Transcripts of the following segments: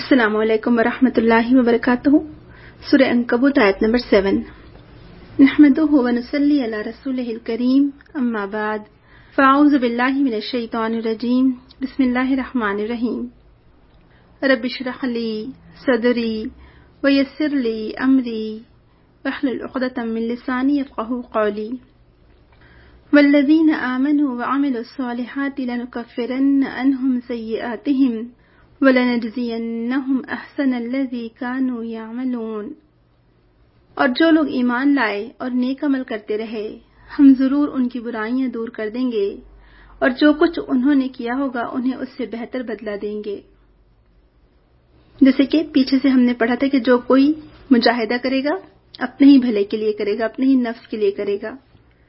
السلام علیکم ورحمۃ اللہ وبرکاتہ۔ سورہ عنکبوت آیت نمبر 7۔ نحمده ونصلی علی رسولہ الکریم، اما بعد، فاعوذ باللہ من الشیطان الرجیم، بسم اللہ الرحمن الرحیم۔ رب اشرح لی صدری ویسر لی امری واحلل عقدۃ من لسانی یفقہوا قولی۔ والذین آمنوا وعملوا الصالحات لنکفرن عنہم سیئاتہم وَلَنَجْزِيَنَّهُمْ أَحْسَنَ الَّذِي كَانُوا يَعْمَلُونَ۔ اور جو لوگ ایمان لائے اور نیک عمل کرتے رہے، ہم ضرور ان کی برائیاں دور کر دیں گے، اور جو کچھ انہوں نے کیا ہوگا انہیں اس سے بہتر بدلہ دیں گے۔ جیسے کہ پیچھے سے ہم نے پڑھا تھا کہ جو کوئی مجاہدہ کرے گا اپنے ہی بھلے کے لیے کرے گا، اپنے ہی نفس کے لیے کرے گا۔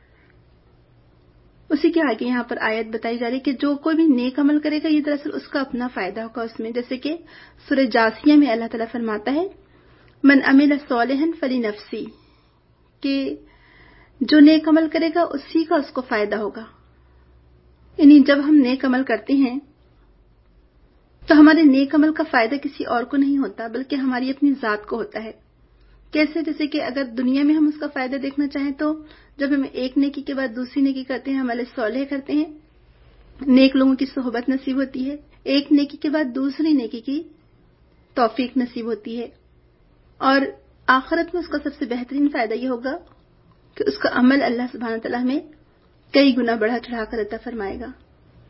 اسی کے آگے یہاں پر آیت بتائی جا رہی کہ جو کوئی بھی نیک عمل کرے گا یہ دراصل اس کا اپنا فائدہ ہوگا اس میں، جیسے کہ سورہ جاسیہ میں اللہ تعالیٰ فرماتا ہے من عمل صالحا فلنفسی، کہ جو نیک عمل کرے گا اسی کا اس کو فائدہ ہوگا۔ یعنی جب ہم نیک عمل کرتے ہیں تو ہمارے نیک عمل کا فائدہ کسی اور کو نہیں ہوتا بلکہ ہماری اپنی ذات کو ہوتا ہے۔ کیسے؟ جیسے کہ اگر دنیا میں ہم اس کا فائدہ دیکھنا چاہیں تو جب ہم ایک نیکی کے بعد دوسری نیکی کرتے ہیں، عمل صالح کرتے ہیں، نیک لوگوں کی صحبت نصیب ہوتی ہے، ایک نیکی کے بعد دوسری نیکی کی توفیق نصیب ہوتی ہے، اور آخرت میں اس کا سب سے بہترین فائدہ یہ ہوگا کہ اس کا عمل اللہ سبحانہ تعالیٰ ہمیں کئی گنا بڑھا چڑھا کر عطا فرمائے گا۔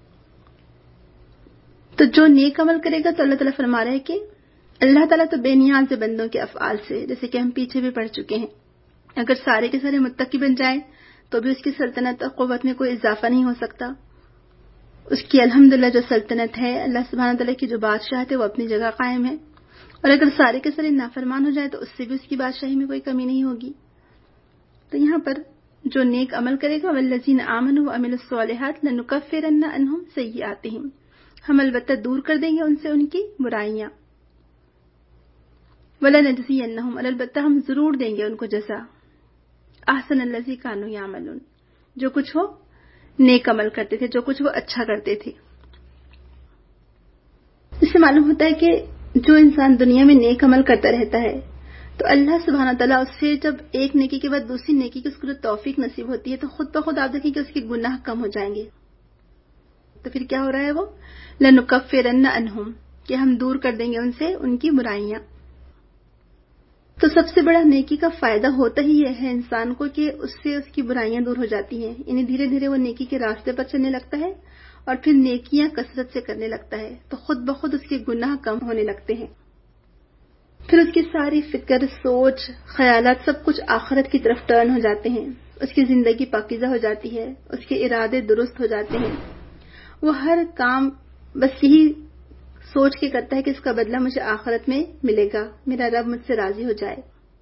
تو جو نیک عمل کرے گا تو اللہ تعالیٰ فرما رہے ہیں کہ اللہ تعالیٰ تو بے نیاز ہے بندوں کے افعال سے، جیسے کہ ہم پیچھے بھی پڑھ چکے ہیں۔ اگر سارے کے سارے متقی بن جائیں تو بھی اس کی سلطنت اور قوت میں کوئی اضافہ نہیں ہو سکتا۔ اس کی الحمدللہ جو سلطنت ہے، اللہ سبحانہ تعالیٰ کی جو بادشاہت ہے وہ اپنی جگہ قائم ہے، اور اگر سارے کے سارے نافرمان ہو جائے تو اس سے بھی اس کی بادشاہی میں کوئی کمی نہیں ہوگی۔ تو یہاں پر جو نیک عمل کرے گا والذین آمنوا وعملوا الصالحات لنکفرن عنہم سیئاتہم، ہم البتہ دور کر دیں گے ان سے ان کی برائیاں، وَلَنَجْزِيَنَّهُمْ، اور البتہ ہم ضرور دیں گے ان کو جزا، احسن الذی کانوا یعملون، جو کچھ وہ نیک عمل کرتے تھے، جو کچھ وہ اچھا کرتے تھے۔ اس سے معلوم ہوتا ہے کہ جو انسان دنیا میں نیک عمل کرتا رہتا ہے تو اللہ سبحانہ تعالیٰ اس سے جب ایک نیکی کے بعد دوسری نیکی کی اس کو جو توفیق نصیب ہوتی ہے تو خود بخود آپ دیکھیں کہ اس کے گناہ کم ہو جائیں گے۔ تو پھر کیا ہو رہا ہے وہ لنکفرن عنہم، کہ ہم دور کر دیں گے ان سے ان کی برائیاں۔ تو سب سے بڑا نیکی کا فائدہ ہوتا ہی یہ ہے انسان کو کہ اس سے اس کی برائیاں دور ہو جاتی ہیں، یعنی دھیرے دھیرے وہ نیکی کے راستے پر چلنے لگتا ہے اور پھر نیکیاں کثرت سے کرنے لگتا ہے تو خود بخود اس کے گناہ کم ہونے لگتے ہیں۔ پھر اس کی ساری فکر، سوچ، خیالات سب کچھ آخرت کی طرف ٹرن ہو جاتے ہیں، اس کی زندگی پاکیزہ ہو جاتی ہے، اس کے ارادے درست ہو جاتے ہیں، وہ ہر کام بس یہی سوچ کے کرتا ہے کہ اس کا بدلہ مجھے آخرت میں ملے گا، میرا رب مجھ سے راضی ہو جائے۔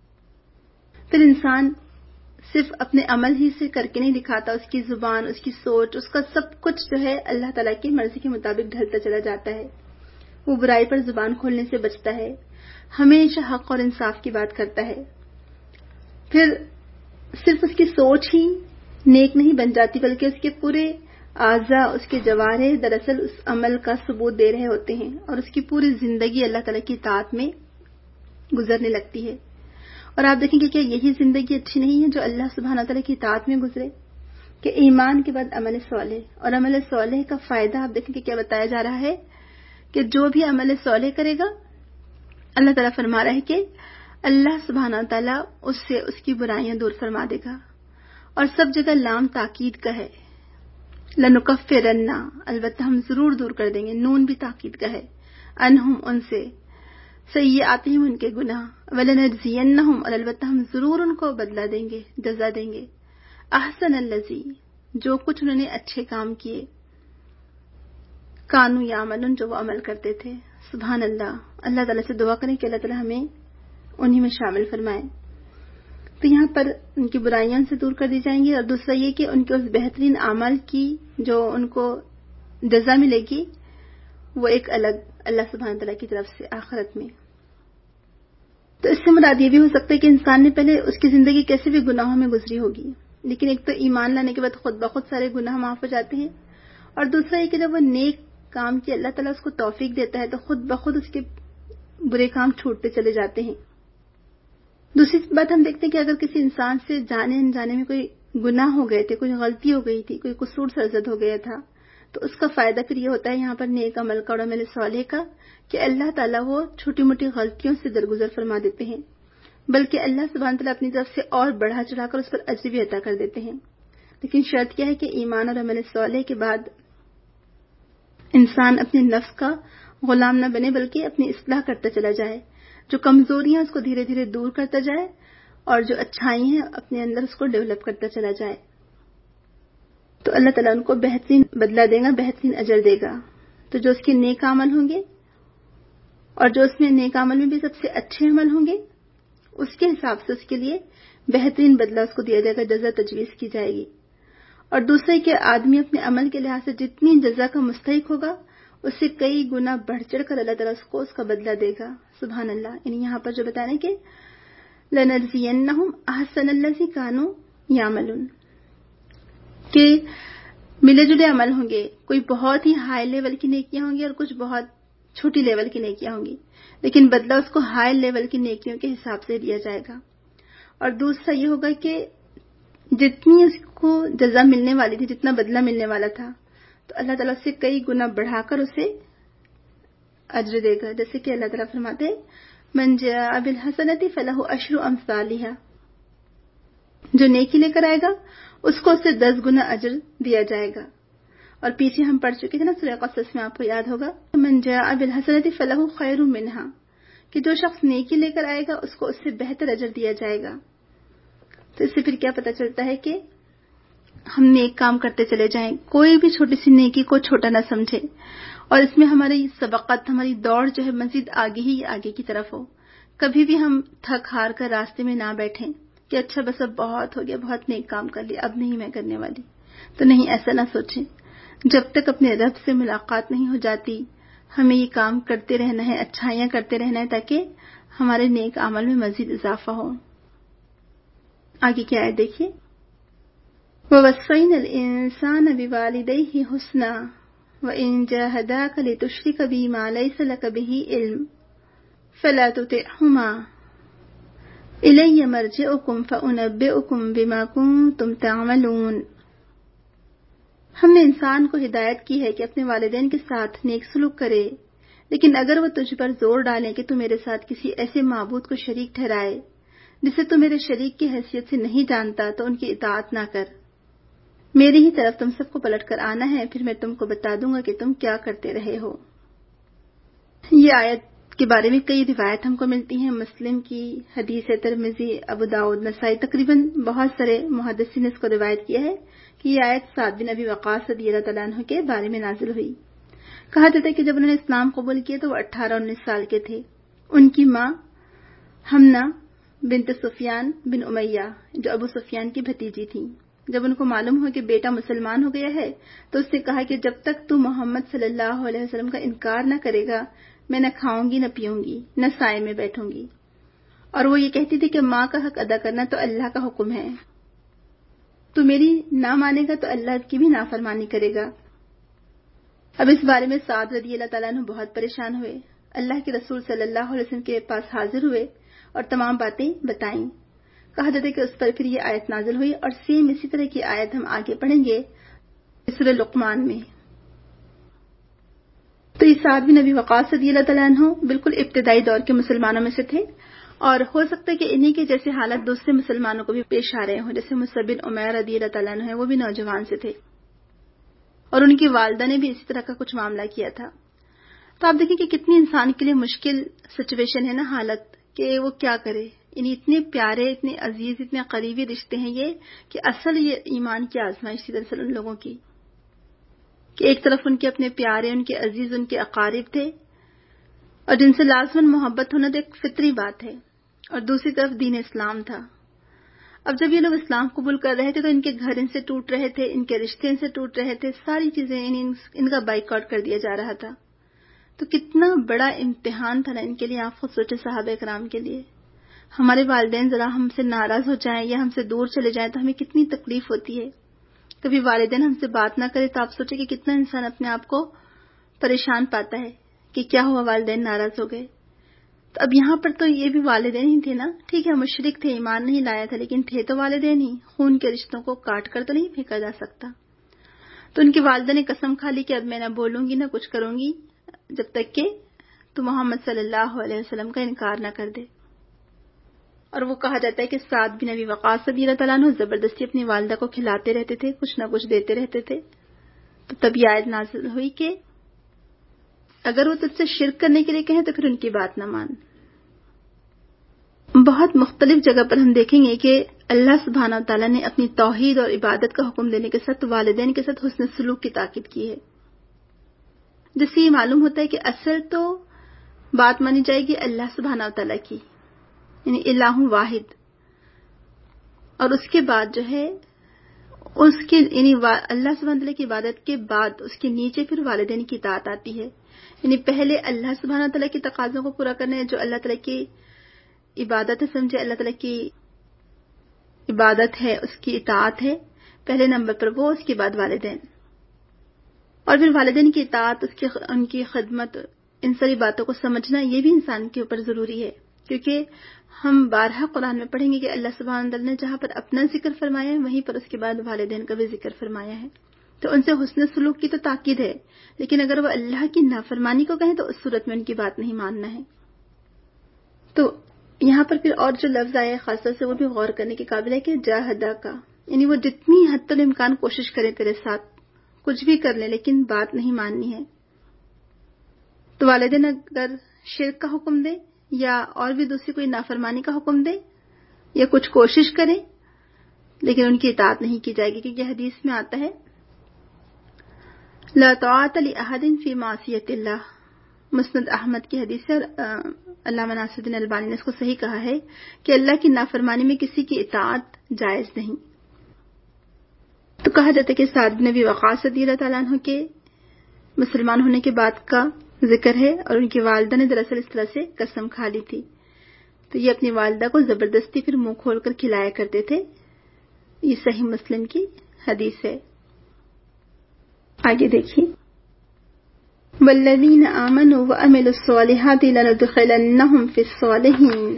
پھر انسان صرف اپنے عمل ہی سے کر کے نہیں دکھاتا، اس کی زبان، اس کی سوچ، اس کا سب کچھ جو ہے اللہ تعالیٰ کی مرضی کے مطابق ڈھلتا چلا جاتا ہے۔ وہ برائی پر زبان کھولنے سے بچتا ہے، ہمیشہ حق اور انصاف کی بات کرتا ہے۔ پھر صرف اس کی سوچ ہی نیک نہیں بن جاتی بلکہ اس کے پورے اعضاء، اس کے جوارح دراصل اس عمل کا ثبوت دے رہے ہوتے ہیں، اور اس کی پوری زندگی اللہ تعالیٰ کی اطاعت میں گزرنے لگتی ہے۔ اور آپ دیکھیں گے کہ یہی زندگی اچھی نہیں ہے جو اللہ سبحانہ تعالیٰ کی اطاعت میں گزرے، کہ ایمان کے بعد عمل صالح، اور عمل صالح کا فائدہ آپ دیکھیں کہ کیا بتایا جا رہا ہے کہ جو بھی عمل صالح کرے گا اللہ تعالیٰ فرما رہا ہے کہ اللہ سبحانہ تعالیٰ اس سے اس کی برائیاں دور فرما دے گا، اور سب جگہ لام تاکید کا ہے، لنکفرن، البتہ ہم ضرور دور کر دیں گے، نون بھی تاکید کا ہے، انہم، ان سے، سیئاتہم، ان کے گناہ، ولنجزینہم، اور البتہ ہم ضرور ان کو بدلہ دیں گے، جزا دیں گے، احسن الذی، جو کچھ انہوں نے اچھے کام کیے، کانوا یعملون، جو وہ عمل کرتے تھے۔ سبحان اللہ، اللہ تعالیٰ سے دعا کریں کہ اللہ تعالیٰ ہمیں انہی میں شامل فرمائے۔ تو یہاں پر ان کی برائیاں سے دور کر دی جائیں گی، اور دوسرا یہ کہ ان کے اس بہترین عمل کی جو ان کو جزا ملے گی وہ ایک الگ اللہ سبحانہ تعالیٰ کی طرف سے آخرت میں۔ تو اس سے مراد یہ بھی ہو سکتا ہے کہ انسان نے پہلے اس کی زندگی کیسے بھی گناہوں میں گزری ہوگی، لیکن ایک تو ایمان لانے کے بعد خود بخود سارے گناہ معاف ہو جاتے ہیں، اور دوسرا یہ کہ جب وہ نیک کام کی اللہ تعالیٰ اس کو توفیق دیتا ہے تو خود بخود اس کے برے کام چھوٹتے چلے جاتے ہیں۔ دوسری بات ہم دیکھتے ہیں کہ اگر کسی انسان سے جانے انجانے میں کوئی گناہ ہو گئے تھے، کوئی غلطی ہو گئی تھی، کوئی قصور سرزد ہو گیا تھا، تو اس کا فائدہ پھر یہ ہوتا ہے یہاں پر نیک عمل کا اور عمل صالح کا کہ اللہ تعالیٰ وہ چھوٹی موٹی غلطیوں سے درگزر فرما دیتے ہیں، بلکہ اللہ سبحانہ تعالیٰ اپنی طرف سے اور بڑھا چڑھا کر اس پر اجر بھی عطا کر دیتے ہیں۔ لیکن شرط کیا ہے کہ ایمان اور عمل صالح کے بعد انسان اپنے نفس کا غلام نہ بنے، بلکہ اپنی اصلاح کرتا چلا جائے، جو کمزوریاں اس کو دھیرے دھیرے دور کرتا جائے اور جو اچھائی ہیں اپنے اندر اس کو ڈیولپ کرتا چلا جائے، تو اللہ تعالیٰ ان کو بہترین بدلہ دے گا، بہترین اجر دے گا۔ تو جو اس کے نیک عمل ہوں گے اور جو اس میں نیک عمل میں بھی سب سے اچھے عمل ہوں گے، اس کے حساب سے اس کے لیے بہترین بدلہ اس کو دیا جائے گا، جزا تجویز کی جائے گی۔ اور دوسرے کہ آدمی اپنے عمل کے لحاظ سے جتنی جزا کا مستحق ہوگا اس سے کئی گنا بڑھ چڑھ کر اللہ تعالیٰ اس کو اس کا بدلہ دے گا۔ سبحان اللہ۔ یعنی یہاں پر جو بتا رہے ہیں کہ لَنَجْزِيَنَّهُمْ أَحْسَنَ الَّذِي كَانُوا يَعْمَلُونَ، کہ ملے جلے عمل ہوں گے، کوئی بہت ہی ہائی لیول کی نیکیاں ہوں گی اور کچھ بہت چھوٹی لیول کی نیکیاں ہوں گی، لیکن بدلہ اس کو ہائی لیول کی نیکیوں کے حساب سے دیا جائے گا۔ اور دوسرا یہ ہوگا کہ جتنی اس کو جزا ملنے والی تھی، جتنا بدلہ ملنے والا تھا، تو اللہ تعالیٰ سے کئی گنا بڑھا کر اسے اجر دے گا۔ جیسے کہ اللہ تعالیٰ فرماتے ہیں من جاء بالحسنۃ فلہ عشر امثالھا، جو نیکی لے کر آئے گا اس کو اس سے 10 گنا اجر دیا جائے گا۔ اور پیچھے ہم پڑھ چکے تھے نا سورہ قصص میں، آپ کو یاد ہوگا من جاء بالحسنۃ فلہ خیر منہا، کہ جو شخص نیکی لے کر آئے گا اس کو اس سے بہتر اجر دیا جائے گا۔ تو اس سے پھر کیا پتہ چلتا ہے کہ ہم نیک کام کرتے چلے جائیں، کوئی بھی چھوٹی سی نیکی کو چھوٹا نہ سمجھے، اور اس میں ہماری سبقت، ہماری دوڑ جو ہے مزید آگے ہی آگے کی طرف ہو۔ کبھی بھی ہم تھک ہار کر راستے میں نہ بیٹھیں کہ اچھا بس اب بہت ہو گیا، بہت نیک کام کر لیا، اب نہیں میں کرنے والی۔ تو نہیں، ایسا نہ سوچیں۔ جب تک اپنے رب سے ملاقات نہیں ہو جاتی ہمیں یہ کام کرتے رہنا ہے، اچھائیاں کرتے رہنا ہے، تاکہ ہمارے نیک عمل میں مزید اضافہ ہو۔ آگے کی آیت دیکھیے، وَوَصَّيْنَا الْإِنسَانَ بِوَالِدَيْهِ حُسْنًا وَإِن جَاهَدَاكَ لِتُشْرِكَ بِي مَا لَيْسَ لَكَ بِهِ عِلْمٌ فَلَا تُطِعْهُمَا إِلَيَّ مَرْجِعُكُمْ فَأُنَبِّئُكُمْ بِمَا كُنتُمْ تَعْمَلُونَ۔ ہم نے انسان کو ہدایت کی ہے کہ اپنے والدین کے ساتھ نیک سلوک کرے، لیکن اگر وہ تجھ پر زور ڈالیں کہ تو میرے ساتھ کسی ایسے معبود کو شریک ٹھہرائے جسے تو میرے شریک کی حیثیت سے نہیں جانتا، تو ان کی اطاعت نہ کر۔ میری ہی طرف تم سب کو پلٹ کر آنا ہے، پھر میں تم کو بتا دوں گا کہ تم کیا کرتے رہے ہو۔ یہ آیت کے بارے میں کئی روایت ہم کو ملتی ہیں، مسلم کی حدیث ہے، ترمذی، ابو داؤد، نسائی، تقریباً بہت سارے محدثین نے اس کو روایت کیا ہے کہ یہ آیت سعد بن ابی وقاص رضی اللہ تعالیٰ عنہ کے بارے میں نازل ہوئی۔ کہا جاتا ہے کہ جب انہوں نے اسلام قبول کیا تو وہ 18-19 سال کے تھے۔ ان کی ماں حمنہ بنت سفیان بن امیہ، جو ابو سفیان کی بھتیجی تھی، جب ان کو معلوم ہوا کہ بیٹا مسلمان ہو گیا ہے تو اس نے کہا کہ جب تک تو محمد صلی اللہ علیہ وسلم کا انکار نہ کرے گا میں نہ کھاؤں گی، نہ پیوں گی، نہ سائے میں بیٹھوں گی۔ اور وہ یہ کہتی تھی کہ ماں کا حق ادا کرنا تو اللہ کا حکم ہے، تو میری نہ مانے گا تو اللہ کی بھی نافرمانی کرے گا۔ اب اس بارے میں سعد رضی اللہ تعالیٰ عنہ بہت پریشان ہوئے، اللہ کے رسول صلی اللہ علیہ وسلم کے پاس حاضر ہوئے اور تمام باتیں بتائیں۔ کہا جاتا ہے کہ اس پر پھر یہ آیت نازل ہوئی، اور سیم اسی طرح کی آیت ہم آگے پڑھیں گے سورہ لقمان میں۔ تو یہ سعد بن ابی وقاص رضی اللہ تعالیٰ عنہ بالکل ابتدائی دور کے مسلمانوں میں سے تھے، اور ہو سکتا ہے کہ انہی کے جیسے حالت دوسرے مسلمانوں کو بھی پیش آ رہے ہوں، جیسے مصعب بن عمیر رضی اللہ تعالیٰ عنہ ہیں، وہ بھی نوجوان سے تھے، اور ان کی والدہ نے بھی اسی طرح کا کچھ معاملہ کیا تھا۔ تو آپ دیکھیں کہ کتنی انسان کے لیے مشکل سچویشن ہے نا، حالت، کہ وہ کیا کرے۔ یعنی اتنے پیارے، اتنے عزیز، اتنے قریبی رشتے ہیں یہ، کہ اصل یہ ایمان کی آزمائش تھی دراصل ان لوگوں کی، کہ ایک طرف ان کے اپنے پیارے، ان کے عزیز، ان کے اقارب تھے، اور جن سے لازماً محبت ہونا تو ایک فطری بات ہے، اور دوسری طرف دین اسلام تھا۔ اب جب یہ لوگ اسلام قبول کر رہے تھے تو ان کے گھر ان سے ٹوٹ رہے تھے، ان کے رشتے ان سے ٹوٹ رہے تھے، ساری چیزیں ان کا بائیکاٹ کر دیا جا رہا تھا۔ تو کتنا بڑا امتحان تھا نا ان کے لیے، آپ خود سوچیں صحابہ کرام کے لیے۔ ہمارے والدین ذرا ہم سے ناراض ہو جائیں یا ہم سے دور چلے جائیں تو ہمیں کتنی تکلیف ہوتی ہے۔ کبھی والدین ہم سے بات نہ کرے تو آپ سوچیں کہ کتنا انسان اپنے آپ کو پریشان پاتا ہے کہ کیا ہوا، والدین ناراض ہو گئے۔ تو اب یہاں پر تو یہ بھی والدین ہی تھے نا، ٹھیک ہے مشرک تھے، ایمان نہیں لایا تھا، لیکن تھے تو والدین ہی، خون کے رشتوں کو کاٹ کر تو نہیں پھینکا جا سکتا۔ تو ان کی والدہ نے قسم کھا لی کہ اب میں نہ بولوں گی نہ کچھ کروں گی جب تک کہ تو محمد صلی اللہ علیہ وسلم کا انکار نہ کر دے۔ اور وہ کہا جاتا ہے کہ سعد بن ابی وقاص رضی اللہ تعالیٰ عنہ زبردستی اپنی والدہ کو کھلاتے رہتے تھے، کچھ نہ کچھ دیتے رہتے تھے۔ تو تب یہ آیت نازل ہوئی کہ اگر وہ تجھ سے شرک کرنے کے لیے کہیں تو پھر ان کی بات نہ مان۔ بہت مختلف جگہ پر ہم دیکھیں گے کہ اللہ سبحانہ وتعالیٰ نے اپنی توحید اور عبادت کا حکم دینے کے ساتھ والدین کے ساتھ حسن سلوک کی تاکید کی ہے، جس سے یہ معلوم ہوتا ہے کہ اصل تو بات مانی جائے گی اللہ سبحانہ وتعالیٰ کی، یعنی الہ واحد، اور اس کے بعد جو ہے اس کے یعنی اللہ سبحانہ وتعالیٰ کی عبادت کے بعد اس کے نیچے پھر والدین کی اطاعت آتی ہے، یعنی پہلے اللہ سبحانہ وتعالیٰ کی تقاضوں کو پورا کرنا ہے، جو اللہ تعالیٰ کی عبادت ہے، سمجھے اللہ تعالیٰ کی عبادت ہے، اس کی اطاعت ہے پہلے نمبر پر وہ، اس کے بعد والدین، اور پھر والدین کی اطاعت، ان کی خدمت، ان ساری باتوں کو سمجھنا یہ بھی انسان کے اوپر ضروری ہے، کیونکہ ہم بارہا قرآن میں پڑھیں گے کہ اللہ سبحانہ وتعالیٰ نے جہاں پر اپنا ذکر فرمایا ہے وہیں پر اس کے بعد والدین کا بھی ذکر فرمایا ہے، تو ان سے حسن سلوک کی تو تاکید ہے، لیکن اگر وہ اللہ کی نافرمانی کو کہیں تو اس صورت میں ان کی بات نہیں ماننا ہے۔ تو یہاں پر پھر اور جو لفظ آیا ہے خاص طور سے وہ بھی غور کرنے کے قابل ہے کہ جاہدہ کا، یعنی وہ جتنی حد تک امکان کوشش کرے تیرے ساتھ، کچھ بھی کر لیں لیکن بات نہیں ماننی ہے۔ تو والدین اگر شرک کا حکم دے یا اور بھی دوسری کوئی نافرمانی کا حکم دے یا کچھ کوشش کرے لیکن ان کی اطاعت نہیں کی جائے گی، کیونکہ حدیث میں آتا ہے لا طاعت لأحد فی معصیت اللہ، مسند احمد کی حدیث ہے، اور علامہ ناصر الدین البانی نے اس کو صحیح کہا ہے کہ اللہ کی نافرمانی میں کسی کی اطاعت جائز نہیں۔ تو کہا جاتا ہے کہ سعد بن ابی وقاص رضی اللہ تعالیٰ عنہ کے مسلمان ہونے کے بعد کا ذکر ہے، اور ان کی والدہ نے دراصل اس طرح سے قسم کھا لی تھی، تو یہ اپنی والدہ کو زبردستی پھر منہ کھول کر کھلایا کرتے تھے، یہ صحیح مسلم کی حدیث ہے۔ آگے دیکھیے والذین آمنوا وعملوا الصالحات لندخلنہم فی الصالحین،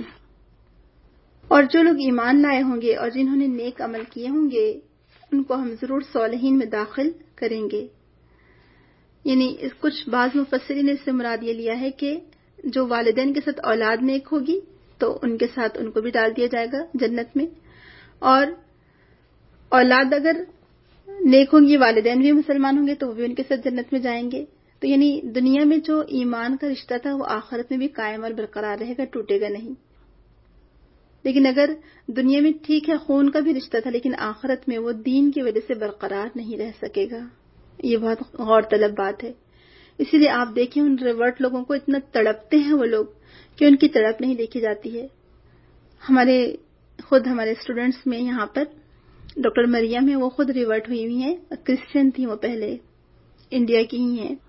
اور جو لوگ ایمان لائے ہوں گے اور جنہوں نے نیک عمل کیے ہوں گے ان کو ہم ضرور صالحین میں داخل کریں گے۔ یعنی کچھ بعض مفسرین نے اس سے مراد یہ لیا ہے کہ جو والدین کے ساتھ اولاد نیک ہوگی تو ان کے ساتھ ان کو بھی ڈال دیا جائے گا جنت میں، اور اولاد اگر نیک ہوں گی، والدین بھی مسلمان ہوں گے تو وہ بھی ان کے ساتھ جنت میں جائیں گے۔ تو یعنی دنیا میں جو ایمان کا رشتہ تھا وہ آخرت میں بھی قائم اور برقرار رہے گا، ٹوٹے گا نہیں۔ لیکن اگر دنیا میں ٹھیک ہے خون کا بھی رشتہ تھا لیکن آخرت میں وہ دین کی وجہ سے برقرار نہیں رہ سکے گا، یہ بہت غور طلب بات ہے۔ اسی لیے آپ دیکھیں ان ریورٹ لوگوں کو اتنا تڑپتے ہیں وہ لوگ کہ ان کی تڑپ نہیں دیکھی جاتی ہے۔ ہمارے اسٹوڈنٹس میں یہاں پر ڈاکٹر مریم ہے، وہ خود ریورٹ ہوئی ہوئی ہیں، کرسچن تھی، وہ پہلے انڈیا کی ہی ہیں۔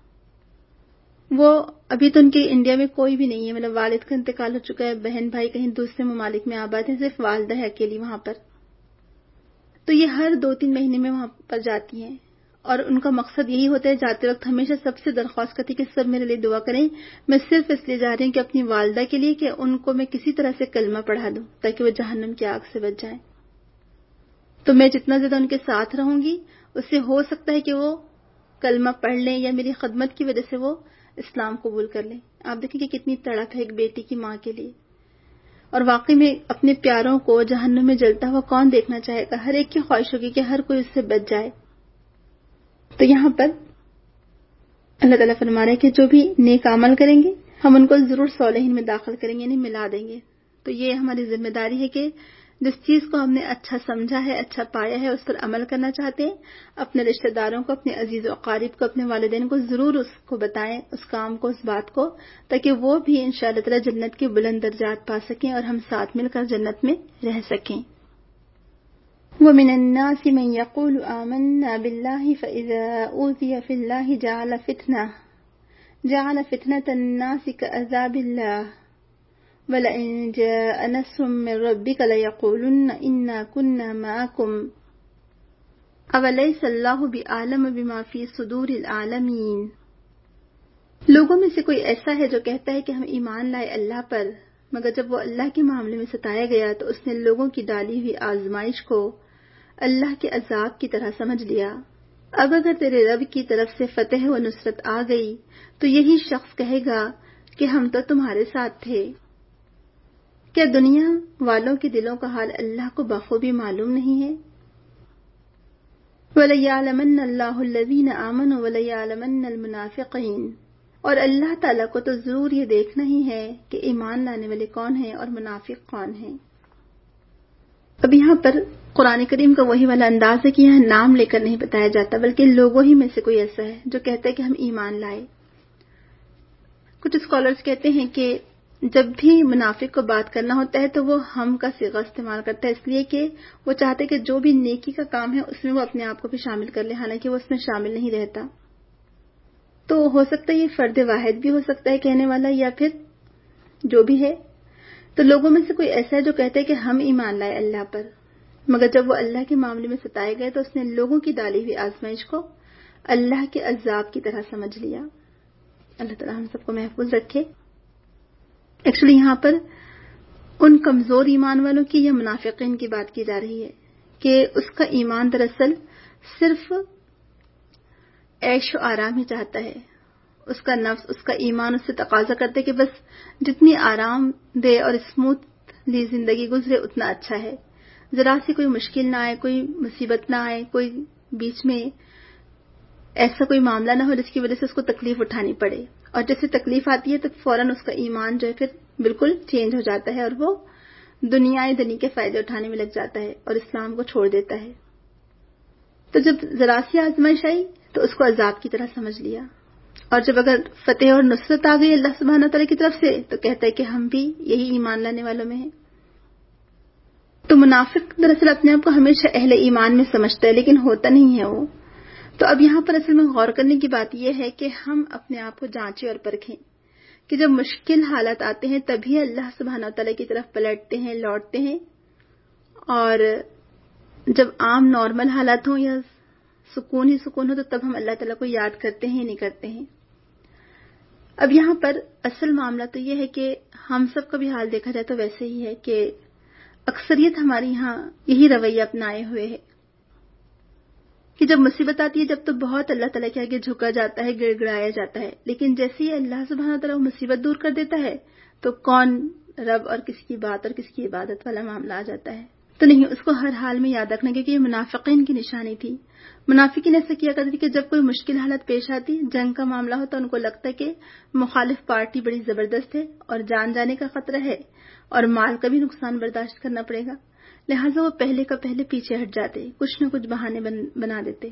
وہ ابھی تو ان کے انڈیا میں کوئی بھی نہیں ہے، مطلب والد کا انتقال ہو چکا ہے، بہن بھائی کہیں دوسرے ممالک میں آباد ہیں، صرف والدہ ہے اکیلی وہاں پر۔ تو یہ ہر 2-3 مہینے میں وہاں پر جاتی ہیں، اور ان کا مقصد یہی ہوتا ہے، جاتے وقت ہمیشہ سب سے درخواست کرتی کہ سب میرے لیے دعا کریں، میں صرف اس لیے جا رہی ہوں کہ اپنی والدہ کے لیے کہ ان کو میں کسی طرح سے کلمہ پڑھا دوں تاکہ وہ جہنم کی آگ سے بچ جائیں۔ تو میں جتنا زیادہ ان کے ساتھ رہوں گی اس سے ہو سکتا ہے کہ وہ کلمہ پڑھ لیں یا میری خدمت کی وجہ سے وہ اسلام قبول کر لیں۔ آپ دیکھیں کہ کتنی تڑپ ہے ایک بیٹی کی ماں کے لیے، اور واقعی میں اپنے پیاروں کو جہنم میں جلتا ہوا کون دیکھنا چاہے گا؟ ہر ایک کی خواہش ہوگی کہ ہر کوئی اس سے بچ جائے۔ تو یہاں پر اللہ تعالیٰ فرما رہے ہیں کہ جو بھی نیک عمل کریں گے ہم ان کو ضرور صالحین میں داخل کریں گے، یعنی ملا دیں گے۔ تو یہ ہماری ذمہ داری ہے کہ جس چیز کو ہم نے اچھا سمجھا ہے، اچھا پایا ہے، اس پر عمل کرنا چاہتے ہیں، اپنے رشتہ داروں کو، اپنے عزیز و اقارب کو، اپنے والدین کو ضرور اس کو بتائیں، اس کام کو، اس بات کو، تاکہ وہ بھی انشاءاللہ تعالی جنت کے بلند درجات پا سکیں اور ہم ساتھ مل کر جنت میں رہ سکیں۔ وَمِنَ النَّاسِ مَن يَقُولُ آمَنَّا بِاللَّهِ فَإِذَا أُوذِيَ فِي اللَّهِ جَعَلَ فِتْنَةَ النَّاسِ كَعَذَابِ اللَّهِ وَلَئِن جَاءَ نَصْرٌ مِّن رَّبِّكَ لَيَقُولُنَّ إِنَّا كُنَّا مَعَكُمْ أَوَلَيْسَ اللَّهُ بِأَعْلَمَ بِمَا فِي صُدُورِ الْعَالَمِينَ۔ لوگوں میں سے کوئی ایسا ہے جو کہتا ہے کہ ہم ایمان لائے اللہ پر، مگر جب وہ اللہ کے معاملے میں ستایا گیا تو اس نے لوگوں کی ڈالی ہوئی آزمائش کو اللہ کے عذاب کی طرح سمجھ لیا۔ اب اگر تیرے رب کی طرف سے فتح و نصرت آ گئی تو یہی شخص کہے گا کہ ہم تو تمہارے ساتھ تھے۔ کیا دنیا والوں کے دلوں کا حال اللہ کو بخوبی معلوم نہیں ہے؟ وَلَيَعْلَمَنَّ اللَّهُ الَّذِينَ آمَنُوا وَلَيَعْلَمَنَّ الْمُنَافِقِينَ، اور اللہ تعالیٰ کو تو ضرور یہ دیکھنا ہی ہے کہ ایمان لانے والے کون ہیں اور منافق کون ہیں۔ اب یہاں پر قرآن کریم کا وہی والا انداز ہے کہ یہاں نام لے کر نہیں بتایا جاتا، بلکہ لوگوں ہی میں سے کوئی ایسا ہے جو کہتا ہے کہ ہم ایمان لائے۔ کچھ اسکالرز کہتے ہیں کہ جب بھی منافق کو بات کرنا ہوتا ہے تو وہ ہم کا صیغہ استعمال کرتا ہے، اس لیے کہ وہ چاہتے کہ جو بھی نیکی کا کام ہے اس میں وہ اپنے آپ کو بھی شامل کر لے، حالانکہ وہ اس میں شامل نہیں رہتا۔ تو ہو سکتا ہے یہ فرد واحد بھی ہو سکتا ہے کہنے والا، یا پھر جو بھی ہے۔ تو لوگوں میں سے کوئی ایسا ہے جو کہتا ہے کہ ہم ایمان لائے اللہ پر، مگر جب وہ اللہ کے معاملے میں ستائے گئے تو اس نے لوگوں کی ڈالی ہوئی آزمائش کو اللہ کے عذاب کی طرح سمجھ لیا۔ اللہ تعالیٰ ہم سب کو محفوظ رکھے۔ ایکچولی یہاں پر ان کمزور ایمان والوں کی یا منافقین کی بات کی جا رہی ہے کہ اس کا ایمان دراصل صرف عیش و آرام ہی چاہتا ہے۔ اس کا نفس، اس کا ایمان اس سے تقاضا کرتا ہے کہ بس جتنی آرام دہ اور اسموتھلی زندگی گزرے اتنا اچھا ہے، ذرا سی کوئی مشکل نہ آئے، کوئی مصیبت نہ آئے، کوئی بیچ میں ایسا کوئی معاملہ نہ ہو جس کی وجہ سے اس کو تکلیف اٹھانی پڑے، اور جیسے تکلیف آتی ہے تو فوراً اس کا ایمان جو ہے پھر بالکل چینج ہو جاتا ہے اور وہ دنیائے دنی کے فائدے اٹھانے میں لگ جاتا ہے اور اسلام کو چھوڑ دیتا ہے۔ تو جب ذرا سی آزمائش آئی تو اس کو عذاب کی طرح سمجھ لیا، اور جب اگر فتح اور نصرت آ گئی اللہ سبحانہ تعالیٰ کی طرف سے تو کہتا ہے کہ ہم بھی یہی ایمان لانے والوں میں ہیں۔ تو منافق دراصل اپنے آپ کو ہمیشہ اہل ایمان میں سمجھتا ہے، لیکن ہوتا نہیں ہے وہ۔ تو اب یہاں پر اصل میں غور کرنے کی بات یہ ہے کہ ہم اپنے آپ کو جانچیں اور پرکھیں کہ جب مشکل حالات آتے ہیں تبھی اللہ سبحانہ تعالیٰ کی طرف پلٹتے ہیں، لوٹتے ہیں، اور جب عام نارمل حالات ہوں یا سکون ہی سکون ہو تو تب ہم اللہ تعالیٰ کو یاد کرتے ہیں نہیں کرتے ہیں۔ اب یہاں پر اصل معاملہ تو یہ ہے کہ ہم سب کا بھی حال دیکھا جائے تو ویسے ہی ہے کہ اکثریت ہماری یہاں یہی رویہ اپنائے ہوئے ہے کہ جب مصیبت آتی ہے جب تو بہت اللہ تعالیٰ کے آگے جھکا جاتا ہے، گڑ گڑایا جاتا ہے، لیکن جیسے ہی اللہ سبحانہ تعالیٰ وہ مصیبت دور کر دیتا ہے تو کون رب اور کس کی بات اور کس کی عبادت والا معاملہ آ جاتا ہے۔ تو نہیں، اس کو ہر حال میں یاد رکھنا، کیونکہ یہ منافقین کی نشانی تھی۔ منافقین ایسا کیا کرتے تھے کہ جب کوئی مشکل حالت پیش آتی، جنگ کا معاملہ ہوتا، ان کو لگتا ہے کہ مخالف پارٹی بڑی زبردست ہے اور جان جانے کا خطرہ ہے اور مال کا بھی نقصان برداشت کرنا پڑے گا، لہٰذا وہ پہلے کا پہلے پیچھے ہٹ جاتے، کچھ نہ کچھ بہانے بنا دیتے،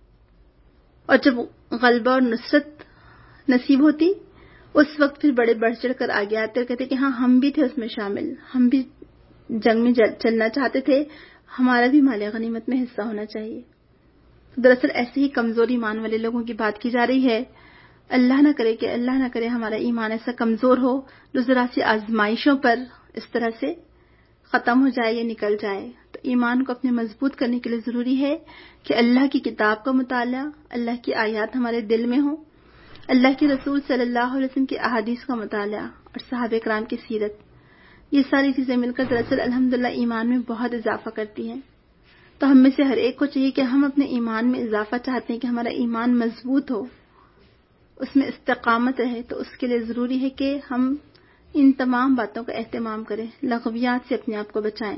اور جب غلبہ اور نصرت نصیب ہوتی اس وقت پھر بڑے بڑھ چڑھ کر آگے آتے اور کہتے کہ ہاں ہم بھی تھے اس میں شامل، ہم بھی جنگ میں چلنا چاہتے تھے، ہمارا بھی مال غنیمت میں حصہ ہونا چاہیے۔ دراصل ایسے ہی کمزور ایمان والے لوگوں کی بات کی جا رہی ہے۔ اللہ نہ کرے ہمارا ایمان ایسا کمزور ہو جو ذرا سی آزمائشوں پر اس طرح سے ختم ہو جائے یا نکل جائے۔ تو ایمان کو اپنے مضبوط کرنے کے لیے ضروری ہے کہ اللہ کی کتاب کا مطالعہ، اللہ کی آیات ہمارے دل میں ہوں، اللہ کے رسول صلی اللہ علیہ وسلم کی احادیث کا مطالعہ اور صحابہ کرام کی سیرت، یہ ساری چیزیں مل کر دراصل الحمدللہ ایمان میں بہت اضافہ کرتی ہیں۔ تو ہم میں سے ہر ایک کو چاہیے کہ ہم اپنے ایمان میں اضافہ چاہتے ہیں کہ ہمارا ایمان مضبوط ہو، اس میں استقامت رہے، تو اس کے لیے ضروری ہے کہ ہم ان تمام باتوں کا اہتمام کریں، لغویات سے اپنے آپ کو بچائیں۔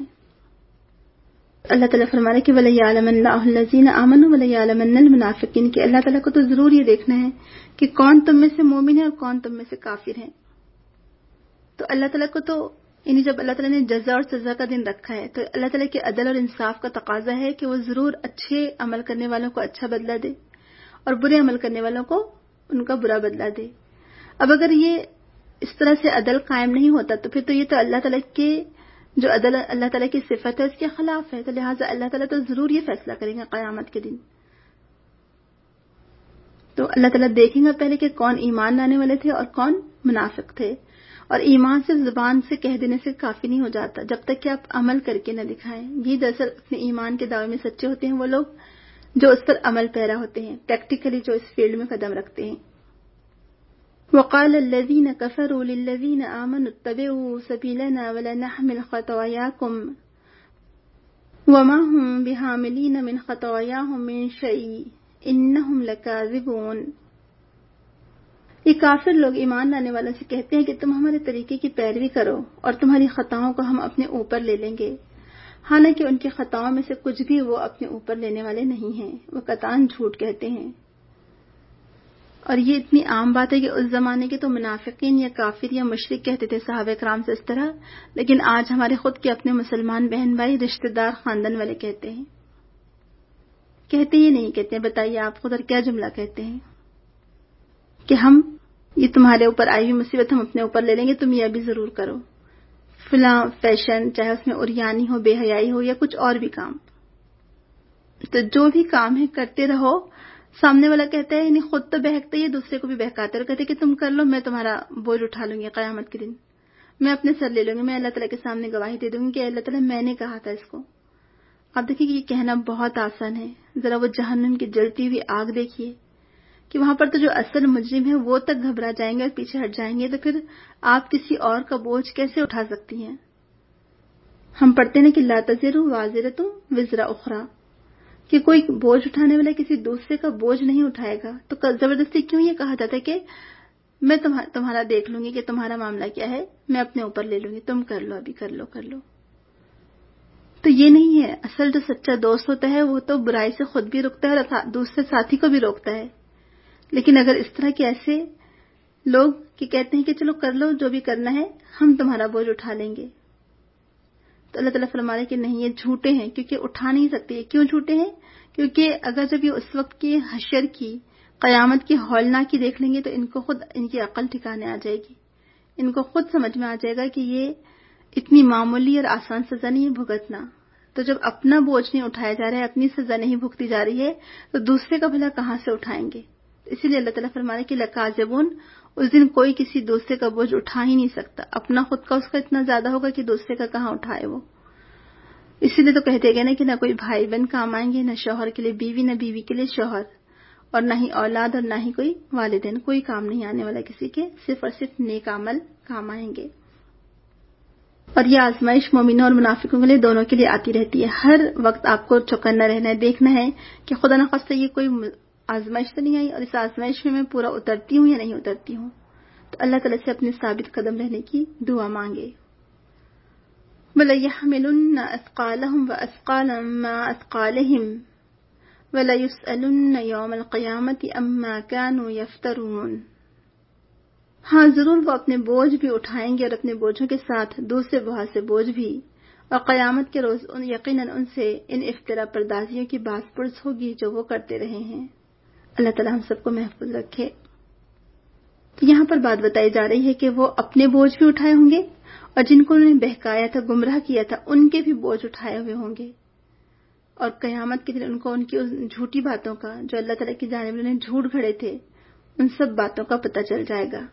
اللہ تعالیٰ فرما رہے کہ وَلَيَعْلَمَنَّ اللَّهُ الَّذِينَ آمَنُوا وَلَيَعْلَمَنَّ الْمُنَافِقِينَ، کہ اللہ تعالیٰ کو تو ضرور یہ دیکھنا ہے کہ کون تم میں سے مومن ہے اور کون تم میں سے کافر ہیں۔ تو اللہ تعالیٰ کو تو یعنی جب اللہ تعالیٰ نے جزا اور سزا کا دن رکھا ہے تو اللہ تعالیٰ کے عدل اور انصاف کا تقاضا ہے کہ وہ ضرور اچھے عمل کرنے والوں کو اچھا بدلہ دے اور برے عمل کرنے والوں کو ان کا برا بدلہ دے۔ اب اگر یہ اس طرح سے عدل قائم نہیں ہوتا تو پھر تو یہ تو اللہ تعالیٰ کے جو عدل اللہ تعالیٰ کی صفت ہے اس کے خلاف ہے، تو لہٰذا اللہ تعالیٰ تو ضرور یہ فیصلہ کریں گا قیامت کے دن۔ تو اللہ تعالیٰ دیکھیں گا پہلے کہ کون ایمان لانے والے تھے اور کون منافق تھے، اور ایمان صرف زبان سے کہہ دینے سے کافی نہیں ہو جاتا جب تک کہ آپ عمل کر کے نہ دکھائیں۔ یہ دراصل اپنے ایمان کے دعوے میں سچے ہوتے ہیں وہ لوگ جو اس پر عمل پیرا ہوتے ہیں، پریکٹیکلی جو اس فیلڈ میں قدم رکھتے ہیں۔ وقال الذين كفروا للذين آمنوا اتبعوا سبيلنا ولا نحمل خطاياكم وما هم بحاملين من خطاياهم من شيء انہم لکاذبون. یہ کافر لوگ ایمان لانے والوں سے کہتے ہیں کہ تم ہمارے طریقے کی پیروی کرو اور تمہاری خطاؤں کو ہم اپنے اوپر لے لیں گے، حالانکہ ان کی خطاؤں میں سے کچھ بھی وہ اپنے اوپر لینے والے نہیں ہیں، وہ قطعاً جھوٹ کہتے ہیں. اور یہ اتنی عام بات ہے کہ اس زمانے کے تو منافقین یا کافر یا مشرک کہتے تھے صحابہ کرام سے اس طرح، لیکن آج ہمارے خود کے اپنے مسلمان بہن بھائی، رشتہ دار، خاندان والے کہتے ہیں. کہتے ہی نہیں کہتے ہیں. بتائیے آپ خود اور کیا جملہ کہتے ہیں کہ ہم یہ تمہارے اوپر آئی ہوئی مصیبت ہم اپنے اوپر لے لیں گے، تم یہ بھی ضرور کرو. فلاں فیشن، چاہے اس میں عریانی ہو، بے حیائی ہو یا کچھ اور بھی کام، تو جو بھی کام ہے کرتے رہو. سامنے والا کہتا ہے، یعنی خود تو بہکتا ہے، دوسرے کو بھی بہکاتا ہے اور کہتے کہ تم کر لو، میں تمہارا بوجھ اٹھا لوں گی قیامت کے دن، میں اپنے سر لے لوں گی، میں اللہ تعالیٰ کے سامنے گواہی دے دوں گی کہ اللہ تعالیٰ میں نے کہا تھا اس کو. آپ دیکھیں کہ یہ کہنا بہت آسان ہے، ذرا وہ جہنم کی جلتی ہوئی آگ دیکھیے کہ وہاں پر تو جو اصل مجرم ہے وہ تک گھبرا جائیں گے اور پیچھے ہٹ جائیں گے، تو پھر آپ کسی اور کا بوجھ کیسے اٹھا سکتی ہیں؟ ہم پڑھتے ہیں کہ لا تزر وازرۃ وزر اخری، کہ کوئی بوجھ اٹھانے والا کسی دوسرے کا بوجھ نہیں اٹھائے گا. تو زبردستی کیوں یہ کہا جاتا ہے کہ میں تمہارا دیکھ لوں گی کہ تمہارا معاملہ کیا ہے، میں اپنے اوپر لے لوں گی، تم کر لو، ابھی کر لو. تو یہ نہیں ہے. اصل جو سچا دوست ہوتا ہے وہ تو برائی سے خود بھی روکتا ہے اور دوسرے ساتھی کو بھی روکتا ہے. لیکن اگر اس طرح کے ایسے لوگ کہ کہتے ہیں کہ چلو کر لو جو بھی کرنا ہے، ہم تمہارا بوجھ اٹھا لیں گے، تو اللہ تعالیٰ فرما رہے کہ نہیں، یہ جھوٹے ہیں، کیونکہ اٹھا نہیں سکتے. کیوں جھوٹے ہیں؟ کیونکہ اگر جب یہ اس وقت کی حشر کی، قیامت کی ہولناکی دیکھ لیں گے تو ان کو خود ان کی عقل ٹھکانے آ جائے گی، ان کو خود سمجھ میں آ جائے گا کہ یہ اتنی معمولی اور آسان سزا نہیں ہے بھگتنا. تو جب اپنا بوجھ نہیں اٹھایا جا رہا ہے، اپنی سزا نہیں بھگتی جا رہی ہے، تو دوسرے کا بھلا کہاں سے اٹھائیں گے؟ اسی لیے اللہ تعالیٰ فرما رہے کہ لکاذبون، اس دن کوئی کسی دوسرے کا بوجھ اٹھا ہی نہیں سکتا. اپنا خود کا اس کا اتنا زیادہ ہوگا کہ دوسرے کا کہاں اٹھائے وہ. اسی لیے تو کہتے گئے نا کہ نہ کوئی بھائی بہن کام آئیں گے، نہ شوہر کے لیے بیوی، نہ بیوی کے لیے شوہر، اور نہ ہی اولاد اور نہ ہی کوئی والدین، کوئی کام نہیں آنے والا کسی کے، صرف اور صرف نیک عمل کام آئیں گے. اور یہ آزمائش مومنوں اور منافقوں کے لیے دونوں کے لیے آتی رہتی ہے. ہر وقت آپ کو چوکنا رہنا ہے، دیکھنا ہے کہ خدا نخواستہ یہ کوئی آزمائش تو نہیں آئی، اور اس آزمائش میں پورا اترتی ہوں یا نہیں اترتی ہوں. تو اللہ تعالیٰ سے اپنے ثابت قدم رہنے کی دعا مانگے. وَلَيَحْمِلُنَّ أَثْقَالَهُمْ وَأَثْقَالًا مَّا أَثْقَالِهِمْ وَلَيُسْأَلُنَّ يَوْمَ الْقِيَامَةِ عَمَّا كَانُوا يَفْتَرُونَ. ہاں ضرور وہ اپنے بوجھ بھی اٹھائیں گے اور اپنے بوجھوں کے ساتھ دوسرے بہت سے بوجھ بھی، اور قیامت کے روز یقیناً ان سے ان افترا پردازیوں کی باز پرس ہوگی جو وہ کرتے رہے ہیں. اللہ تعالیٰ ہم سب کو محفوظ رکھے. یہاں پر بات بتائی جا رہی ہے کہ وہ اپنے بوجھ بھی اٹھائے ہوں گے، اور جن کو انہوں نے بہکایا تھا، گمراہ کیا تھا، ان کے بھی بوجھ اٹھائے ہوئے ہوں گے. اور قیامت کے دن ان کو ان کی جھوٹی باتوں کا، جو اللہ تعالیٰ کی جانب انہوں نے جھوٹ گھڑے تھے، ان سب باتوں کا پتہ چل جائے گا.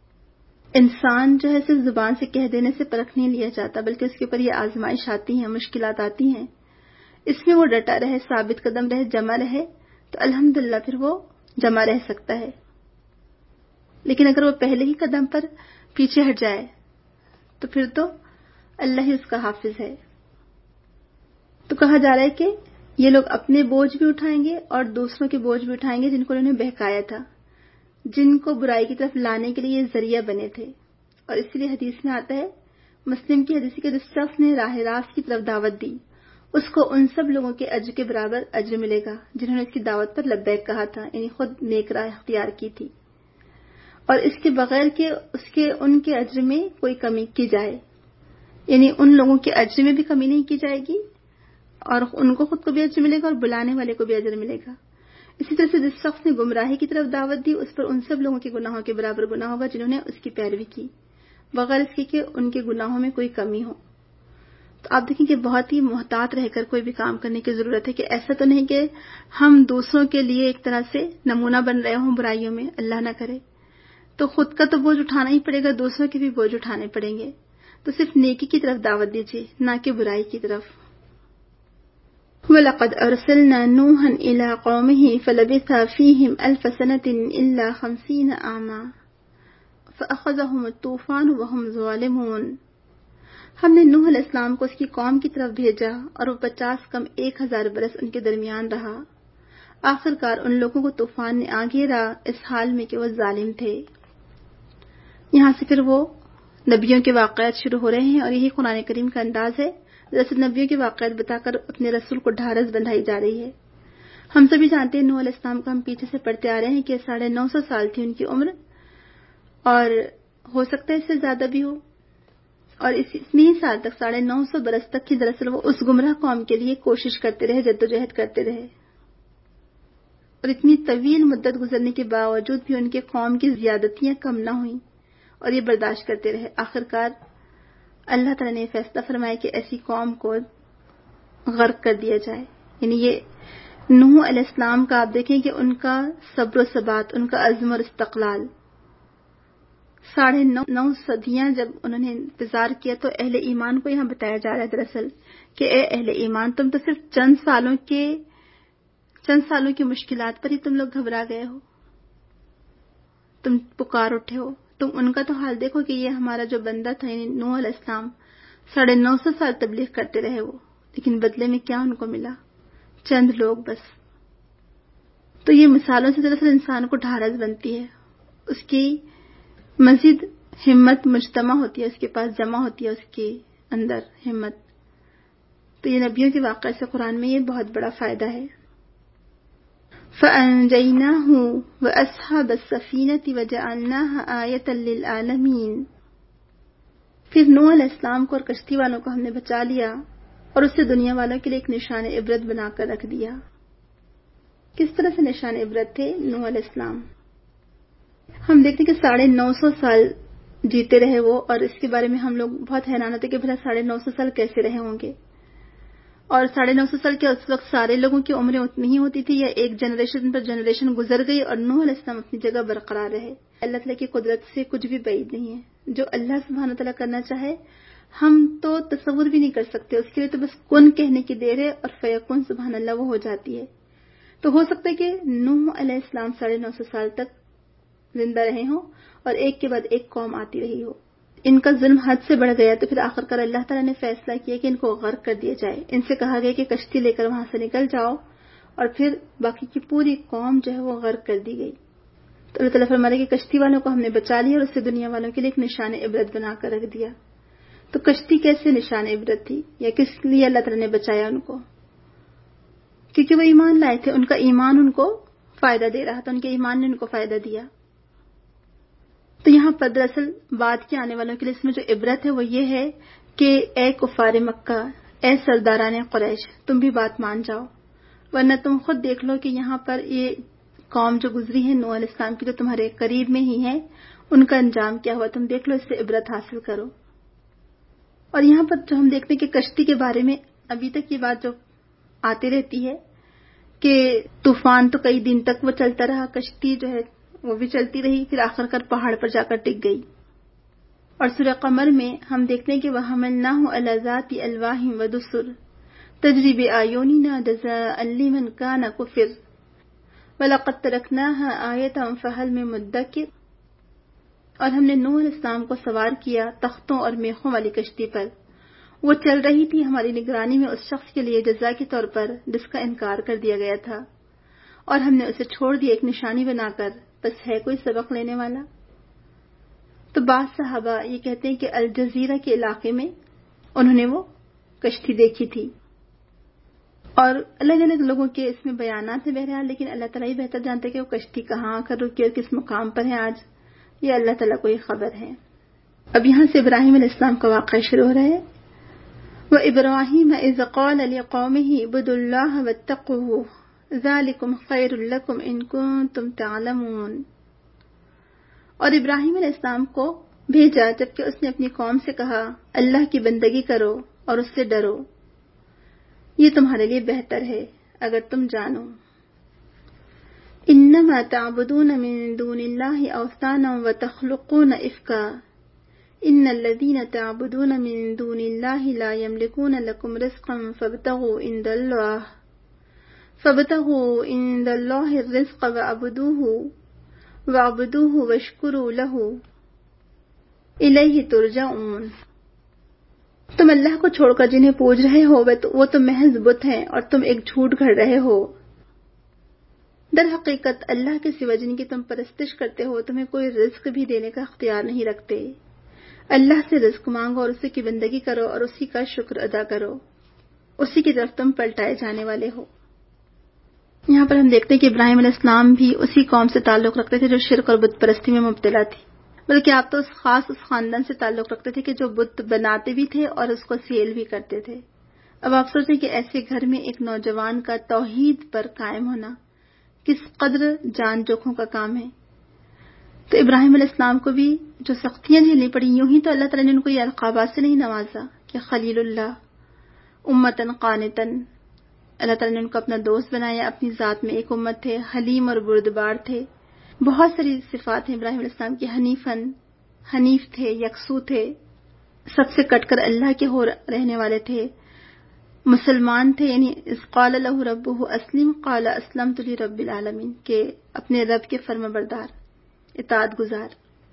انسان جو ہے صرف زبان سے کہہ دینے سے پرکھ نہیں لیا جاتا، بلکہ اس کے اوپر یہ آزمائش آتی ہیں، مشکلات آتی ہیں، اس میں وہ ڈٹا رہے، ثابت قدم رہے، جمع رہے، تو الحمدللہ پھر وہ جمع رہ سکتا ہے. لیکن اگر وہ پہلے ہی قدم پر پیچھے ہٹ جائے تو پھر تو اللہ ہی اس کا حافظ ہے. تو کہا جا رہا ہے کہ یہ لوگ اپنے بوجھ بھی اٹھائیں گے اور دوسروں کے بوجھ بھی اٹھائیں گے جن کو انہوں نے بہکایا تھا، جن کو برائی کی طرف لانے کے لیے یہ ذریعہ بنے تھے. اور اسی لیے حدیث میں آتا ہے، مسلم کی حدیث کے جس شخص نے راہ راست کی طرف دعوت دی، اس کو ان سب لوگوں کے اجر کے برابر اجر ملے گا جنہوں نے اس کی دعوت پر لبیک کہا تھا، یعنی خود نیک راہ اختیار کی تھی، اور اس کے بغیر کہ ان کے اجر میں کوئی کمی کی جائے، یعنی ان لوگوں کے اجر میں بھی کمی نہیں کی جائے گی، اور ان کو خود کو بھی اجر ملے گا اور بلانے والے کو بھی اجر ملے گا. اسی طرح سے جس شخص نے گمراہی کی طرف دعوت دی، اس پر ان سب لوگوں کے گناہوں کے برابر گناہ ہوگا جنہوں نے اس کی پیروی کی، بغیر اس کے کہ ان کے گناہوں میں کوئی کمی ہو. تو آپ دیکھیں کہ بہت ہی محتاط رہ کر کوئی بھی کام کرنے کی ضرورت ہے، کہ ایسا تو نہیں کہ ہم دوسروں کے لیے ایک طرح سے نمونہ بن رہے ہوں برائیوں میں، اللہ نہ کرے. تو خود کا تو بوجھ اٹھانا ہی پڑے گا، دوسروں کے بھی بوجھ اٹھانے پڑیں گے. تو صرف نیکی کی طرف دعوت دیجیے، نہ کہ برائی کی طرف. وَلَقَدْ أَرْسَلْنَا نُوحًا إِلَىٰ قَوْمِهِ فَلَبِثَ فِيهِمْ أَلْفَ سَنَةٍ إِلَّا 50 عَامًا فأخذهم الطوفان وهم ظالمون. ہم نے نوح علیہ السلام کو اس کی قوم کی طرف بھیجا اور وہ 50 کم 1000 برس ان کے درمیان رہا. آخر کار ان لوگوں کو طوفان نے آ گھیرا اس حال میں کہ وہ ظالم تھے. یہاں سے پھر وہ نبیوں کے واقعات شروع ہو رہے ہیں اور یہی قرآن کریم کا انداز ہے. دراصل نبیوں کے واقعات بتا کر اپنے رسول کو ڈھارس بندھائی جا رہی ہے. ہم سبھی جانتے ہیں نوح علیہ السلام کو ہم پیچھے سے پڑھتے آ رہے ہیں کہ 950 سال تھی ان کی عمر اور ہو سکتا ہے اس سے زیادہ بھی ہو. اور اتنی ہی سال تک 950 برس تک کی دراصل وہ اس گمراہ قوم کے لیے کوشش کرتے رہے، جدوجہد کرتے رہے. اور اتنی طویل مدت گزرنے کے باوجود بھی ان کے قوم کی زیادتیاں کم نہ ہوئیں اور یہ برداشت کرتے رہے. آخر کار اللہ تعالیٰ نے فیصلہ فرمایا کہ ایسی قوم کو غرق کر دیا جائے. یعنی یہ نوح علیہ السلام کا آپ دیکھیں کہ ان کا صبر و ثبات، ان کا عزم اور استقلال. 9.5 صدیاں جب انہوں نے انتظار کیا تو اہل ایمان کو یہاں بتایا جا رہا ہے دراصل کہ اے اہل ایمان، تم تو صرف چند سالوں کی مشکلات پر ہی تم لوگ گھبرا گئے ہو، تم پکار اٹھے ہو. تم ان کا تو حال دیکھو کہ یہ ہمارا جو بندہ تھا یعنی نوح علیہ السلام 950 سال تبلیغ کرتے رہے وہ، لیکن بدلے میں کیا ان کو ملا؟ چند لوگ بس. تو یہ مثالوں سے دراصل انسان کو ڈھارس بنتی ہے، اس کی مزید ہمت مجتمع ہوتی ہے، اس کے پاس جمع ہوتی ہے اس کے اندر ہمت. تو یہ نبیوں کے واقعے سے قرآن میں یہ بہت بڑا فائدہ ہے. فَأَنْجَيْنَاهُ وَأَصْحَابَ السَّفِينَةِ وَجَعَلْنَاهَا آيَةً لِّلْعَالَمِينَ. پھر نوح علیہ السلام کو اور کشتی والوں کو ہم نے بچا لیا اور اسے دنیا والوں کے لیے ایک نشان عبرت بنا کر رکھ دیا. کس طرح سے نشان عبرت تھے نوح علیہ السلام؟ ہم دیکھتے کہ 950 سال جیتے رہے وہ، اور اس کے بارے میں ہم لوگ بہت حیران ہوتے کہ بھلا 950 سال کیسے رہے ہوں گے. اور 950 سال کے اس وقت سارے لوگوں کی عمریں اتنی ہی ہوتی تھی یا ایک جنریشن پر جنریشن گزر گئی اور نوح علیہ السلام اپنی جگہ برقرار رہے. اللہ تعالیٰ کی قدرت سے کچھ بھی بعید نہیں ہے. جو اللہ سبحانہ تعالیٰ کرنا چاہے ہم تو تصور بھی نہیں کر سکتے. اس کے لیے تو بس کن کہنے کی دیر ہے اور فیکون سبحان اللہ وہ ہو جاتی ہے. تو ہو سکتا ہے کہ نوح علیہ السلام 950 سال تک زندہ رہے ہوں اور ایک کے بعد ایک قوم آتی رہی ہو. ان کا ظلم حد سے بڑھ گیا تو پھر آخر کار اللہ تعالیٰ نے فیصلہ کیا کہ ان کو غرق کر دیا جائے. ان سے کہا گیا کہ کشتی لے کر وہاں سے نکل جاؤ، اور پھر باقی کی پوری قوم جو ہے وہ غرق کر دی گئی. تو اللہ تعالیٰ فرما رہے کہ کشتی والوں کو ہم نے بچا لیا اور اسے دنیا والوں کے لیے ایک نشان عبرت بنا کر رکھ دیا. تو کشتی کیسے نشان عبرت تھی یا کس لیے اللہ تعالیٰ نے بچایا ان کو؟ کیونکہ وہ ایمان لائے تھے، ان کا ایمان ان کو فائدہ دے رہا تھا، ان کے ایمان نے ان کو فائدہ دیا. تو یہاں پر دراصل بعد کے آنے والوں کے لیے اس میں جو عبرت ہے وہ یہ ہے کہ اے کفار مکہ، اے سرداران قریش، تم بھی بات مان جاؤ، ورنہ تم خود دیکھ لو کہ یہاں پر یہ قوم جو گزری ہے نوح علیہ السلام کی جو تمہارے قریب میں ہی ہے، ان کا انجام کیا ہوا، تم دیکھ لو، اس سے عبرت حاصل کرو. اور یہاں پر جو ہم دیکھتے ہیں کہ کشتی کے بارے میں ابھی تک یہ بات جو آتی رہتی ہے کہ طوفان تو کئی دن تک وہ چلتا رہا، کشتی جو ہے وہ بھی چلتی رہی، پھر آخر کار پہاڑ پر جا کر ٹک گئی. اور سورہ قمر میں ہم دیکھتے ہیں کہ وَحَمَلْنَاهُ عَلَى ذَاتِ أَلْوَاحٍ وَدُسُرٍ تَجْرِي بِأَعْيُنِنَا جَزَاءً لِّمَنْ كَانَ كُفِرَ وَلَقَدْ تَرَكْنَاهَا آيَةً فَهَلْ مِن مُدَّكِرٍ. اور ہم نے نوح علیہ السلام کو سوار کیا تختوں اور میخوں والی کشتی پر. وہ چل رہی تھی ہماری نگرانی میں اس شخص کے لیے جزا کے طور پر جس کا انکار کر دیا گیا تھا، اور ہم نے اسے چھوڑ دیا ایک نشانی بنا کر. بس ہے کوئی سبق لینے والا؟ تو بعض صحابہ یہ کہتے ہیں کہ الجزیرہ کے علاقے میں انہوں نے وہ کشتی دیکھی تھی، اور الگ الگ لوگوں کے اس میں بیانات ہیں بہرحال، لیکن اللہ تعالیٰ ہی بہتر جانتے کہ وہ کشتی کہاں آ کر رکی اور کس مقام پر ہے آج، یہ اللہ تعالیٰ کو ہی خبر ہے. اب یہاں سے ابراہیم علیہ السلام کا واقعہ شروع ہو رہا ہے. وَإِبْرَاهِيمَ إِذْ قَالَ لِقَوْمِهِ اعْبُدُوا اللَّهَ وَاتَّقُوهُ ذَلِكُمْ خَيْرٌ لَكُمْ إِن كُنتُمْ تَعْلَمُونَ. اور ابراہیم علیہ السلام کو بھیجا جبکہ اس نے اپنی قوم سے کہا اللہ کی بندگی کرو اور اس سے ڈرو، یہ تمہارے لیے بہتر ہے اگر تم جانو. انما تعبدون من دون اللہ اوثانا وتخلقون افکا ان الذین تعبدون من دون اللہ لا یملکون لکم رزقا فابتغوا عند اللہ الرزق واعبدوه واشکروا له الیہ ترجعون. تم اللہ کو چھوڑ کر جنہیں پوج رہے ہو وہ تو محض بت ہیں اور تم ایک جھوٹ گھڑ رہے ہو. در حقیقت اللہ کے سوا جن کی تم پرستش کرتے ہو تمہیں کوئی رزق بھی دینے کا اختیار نہیں رکھتے. اللہ سے رزق مانگو اور اسی کی بندگی کرو اور اسی کا شکر ادا کرو. اسی کی طرف تم پلٹائے جانے والے ہو. یہاں پر ہم دیکھتے ہیں کہ ابراہیم علیہ السلام بھی اسی قوم سے تعلق رکھتے تھے جو شرک اور بت پرستی میں مبتلا تھی، بلکہ آپ تو اس خاندان سے تعلق رکھتے تھے کہ جو بت بناتے بھی تھے اور اس کو سیل بھی کرتے تھے. اب آپ سوچیں کہ ایسے گھر میں ایک نوجوان کا توحید پر قائم ہونا کس قدر جان جوکھوں کا کام ہے. تو ابراہیم علیہ السلام کو بھی جو سختیاں جھیلنی پڑی، یوں ہی تو اللہ تعالیٰ نے ان کو یہ القابات سے نہیں نوازا کہ خلیل اللہ، امتن قانتن. اللہ تعالیٰ نے ان کو اپنا دوست بنایا، اپنی ذات میں ایک امت تھے، حلیم اور بردبار تھے. بہت ساری صفات ہیں ابراہیم علیہ السلام کی. حنیف تھے، یکسو تھے، سب سے کٹ کر اللہ کے ہو رہنے والے تھے، مسلمان تھے. یعنی اذ قال لہ ربہ اسلم قال اسلمت لرب العالمین، کہ اپنے رب کے فرما بردار، اطاعت گزار.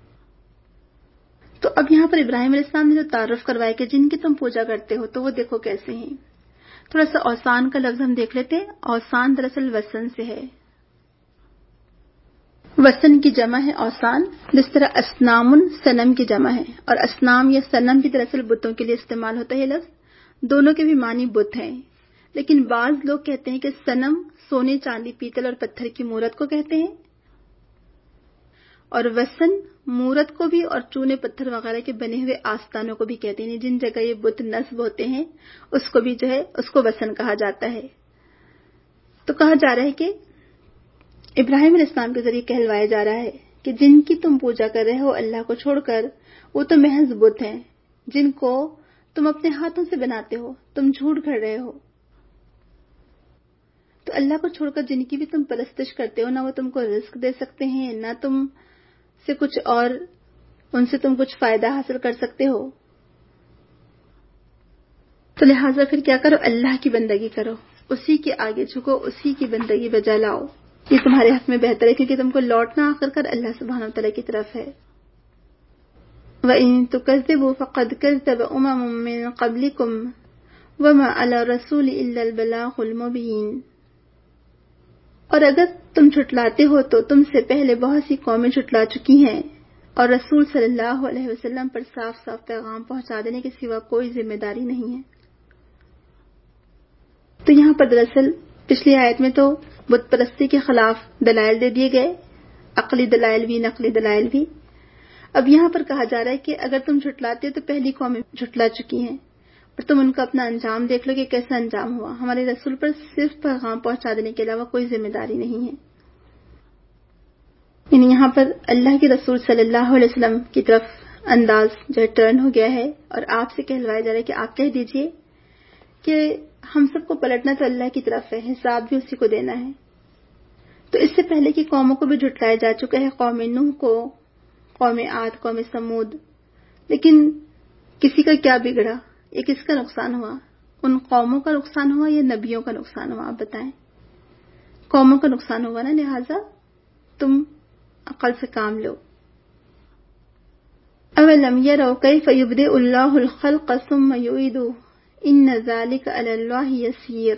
تو اب یہاں پر ابراہیم علیہ السلام نے جو تعارف کروایا کہ جن کی تم پوجا کرتے ہو تو وہ دیکھو کیسے ہیں. تھوڑا سا اوثان کا لفظ ہم دیکھ لیتے ہیں. اوثان دراصل وثن سے ہے. وثن کی جمع ہے اوثان، جس طرح اسنام صنم کی جمع ہے، اور اسنام یا صنم بھی دراصل بتوں کے لیے استعمال ہوتا ہے. یہ لفظ دونوں کے بھی معنی بت ہیں، لیکن بعض لوگ کہتے ہیں کہ صنم سونے، چاندی، پیتل اور پتھر کی مورت کو کہتے ہیں، اور وثن مورت کو بھی اور چونے پتھر وغیرہ کے بنے ہوئے آستانوں کو بھی کہتے ہیں. جن جگہ یہ بت نصب ہوتے ہیں اس کو بھی اس کو وثن کہا جاتا ہے. تو کہا جا رہا ہے کہ ابراہیم علیہ السلام کے ذریعے کہلوایا جا رہا ہے کہ جن کی تم پوجا کر رہے ہو اللہ کو چھوڑ کر، وہ تو محض بت ہیں جن کو تم اپنے ہاتھوں سے بناتے ہو، تم جھوٹ گھڑ رہے ہو. تو اللہ کو چھوڑ کر جن کی بھی تم پرستش کرتے ہو، نہ وہ تم کو رزق دے سکتے ہیں، نہ تم سے کچھ اور ان سے تم کچھ فائدہ حاصل کر سکتے ہو. تو لہٰذا پھر کیا کرو؟ اللہ کی بندگی کرو، اسی کے آگے جھکو، اسی کی بندگی بجا لاؤ. یہ تمہارے حق میں بہتر ہے، کیونکہ تم کو لوٹنا آخر کر اللہ سبحانہ وتعالی کی طرف ہے. وَإِن تُكَذِّبُوا فَقَدْ كَذَّبَ أُمَمٌ مِّن قَبْلِكُمْ وَمَا عَلَى الرَّسُولِ إِلَّا الْبَلَاغُ الْمُبِينُ. اور اگر تم جھٹلاتے ہو تو تم سے پہلے بہت سی قومیں جھٹلا چکی ہیں، اور رسول صلی اللہ علیہ وسلم پر صاف صاف پیغام پہنچا دینے کے سوا کوئی ذمہ داری نہیں ہے. تو یہاں پر دراصل پچھلی آیت میں تو بت پرستی کے خلاف دلائل دے دیے گئے، عقلی دلائل بھی، نقلی دلائل بھی. اب یہاں پر کہا جا رہا ہے کہ اگر تم جھٹلاتے ہو تو پہلی قومیں جھٹلا چکی ہیں، اور تم ان کا اپنا انجام دیکھ لو کہ کیسا انجام ہوا. ہمارے رسول پر صرف پیغام پہنچا دینے کے علاوہ کوئی ذمہ داری نہیں ہے. یعنی یہاں پر اللہ کے رسول صلی اللہ علیہ وسلم کی طرف انداز جو ٹرن ہو گیا ہے، اور آپ سے کہلوایا جا رہا ہے کہ آپ کہہ دیجئے کہ ہم سب کو پلٹنا تو اللہ کی طرف ہے، حساب بھی اسی کو دینا ہے. تو اس سے پہلے کی قوموں کو بھی جھٹلایا جا چکا ہے، قوم نوح کو، قوم عاد، قوم سمود. لیکن کسی کا کیا بگڑا؟ یہ کس کا نقصان ہوا؟ ان قوموں کا نقصان ہوا یا نبیوں کا نقصان ہوا؟ آپ بتائیں. قوموں کا نقصان ہوا نا، لہٰذا تم عقل سے کام لو. اولم یروا کیف یبدئ اللہ الخلق ثم یعیدہ ان ذلک علی اللہ یسیر.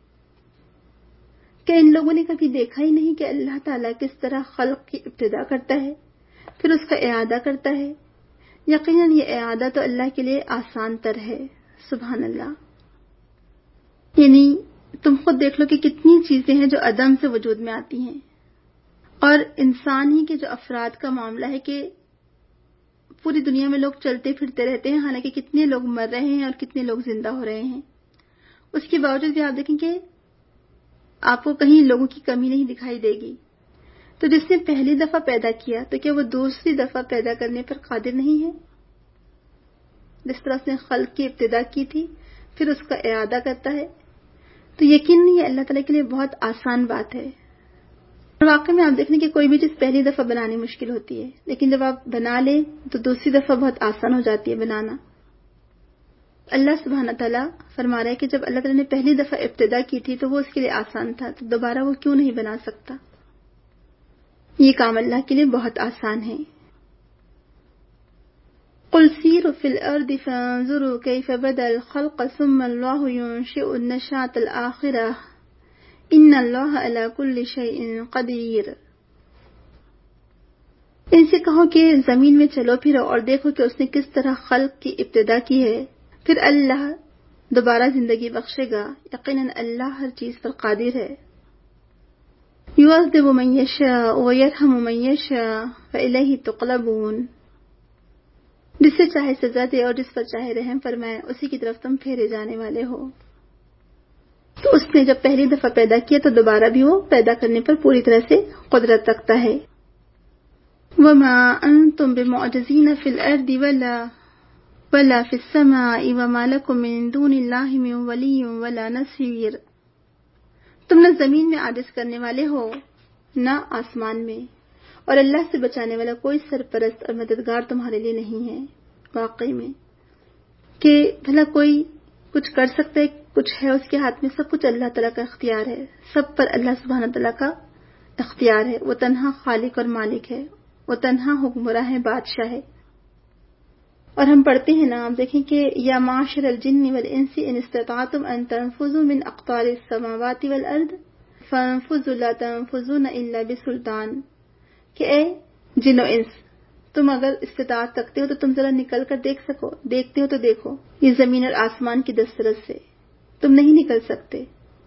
کیا ان لوگوں نے کبھی دیکھا ہی نہیں کہ اللہ تعالیٰ کس طرح خلق کی ابتدا کرتا ہے پھر اس کا اعادہ کرتا ہے؟ یقیناً یہ اعادہ تو اللہ کے لیے آسان تر ہے. سبحان اللہ. یعنی تم خود دیکھ لو کہ کتنی چیزیں ہیں جو عدم سے وجود میں آتی ہیں، اور انسان ہی کے جو افراد کا معاملہ ہے کہ پوری دنیا میں لوگ چلتے پھرتے رہتے ہیں، حالانکہ کتنے لوگ مر رہے ہیں اور کتنے لوگ زندہ ہو رہے ہیں. اس کے باوجود بھی آپ دیکھیں کہ آپ کو کہیں لوگوں کی کمی نہیں دکھائی دے گی. تو جس نے پہلی دفعہ پیدا کیا تو کیا وہ دوسری دفعہ پیدا کرنے پر قادر نہیں ہے؟ جس طرح اس نے خلق کی ابتدا کی تھی پھر اس کا اعادہ کرتا ہے. تو یقیناً یہ اللہ تعالیٰ کے لیے بہت آسان بات ہے. اور واقعی میں آپ دیکھیں کہ کوئی بھی چیز پہلی دفعہ بنانی مشکل ہوتی ہے، لیکن جب آپ بنا لیں تو دوسری دفعہ بہت آسان ہو جاتی ہے بنانا. اللہ سبحانہ تعالیٰ فرما رہا ہے کہ جب اللہ تعالیٰ نے پہلی دفعہ ابتدا کی تھی تو وہ اس کے لیے آسان تھا، تو دوبارہ وہ کیوں نہیں بنا سکتا؟ یہ کام اللہ کے لیے بہت آسان ہے. قل سیروا فی الارض فانظروا کیف بدأ الخلق ثم اللہ ينشئ النشأة الآخرہ ان اللہ علی کل شیء قدیر۔ ان سے کہو کہ زمین میں چلو پھرو اور دیکھو کہ اس نے کس طرح خلق کی ابتدا کی ہے، پھر اللہ دوبارہ زندگی بخشے گا، یقیناً اللہ ہر چیز پر قادر ہے۔ یعذب من یشاء ویرحم من یشاء فالیہ تقلبون۔ جس سے چاہے سزا دے اور جس پر چاہے رحم فرمائے، اسی کی طرف تم پھیرے جانے والے ہو۔ تو اس نے جب پہلی دفعہ پیدا کیا تو دوبارہ بھی وہ پیدا کرنے پر پوری طرح سے قدرت رکھتا ہے۔ وَمَا أَنْتُمْ بِمُعْجِزِينَ فِي الْأَرْضِ وَلَا فِي السَّمَاءِ وَمَا لَكُمْ مِنْ دُونِ اللَّهِ مِنْ وَلِيٍّ وَلَا نَصِيرٍ۔ تم نہ زمین میں عاجز کرنے والے ہو نہ آسمان میں، اور اللہ سے بچانے والا کوئی سرپرست اور مددگار تمہارے لیے نہیں ہے۔ واقعی میں کہ بھلا کوئی کچھ کر سکتا ہے، کچھ ہے اس کے ہاتھ میں، سب کچھ اللہ تعالیٰ کا اختیار ہے، سب پر اللہ سبحانہ تعالیٰ کا اختیار ہے۔ وہ تنہا خالق اور مالک ہے، وہ تنہا حکمراں ہے، بادشاہ ہے۔ اور ہم پڑھتے ہیں نا، آپ دیکھیں کہ یا معاشر الجن والانس ان استطعتم ان تنفذوا من اقطار السماوات والارض فانفذوا لا تنفذون الا بسلطان، کہ اے جن و انس، تم اگر استطاعت رکھتے ہو تو تم ذرا نکل کر دیکھ سکو، دیکھتے ہو تو دیکھو، یہ زمین اور آسمان کی دسترس سے تم نہیں نکل سکتے۔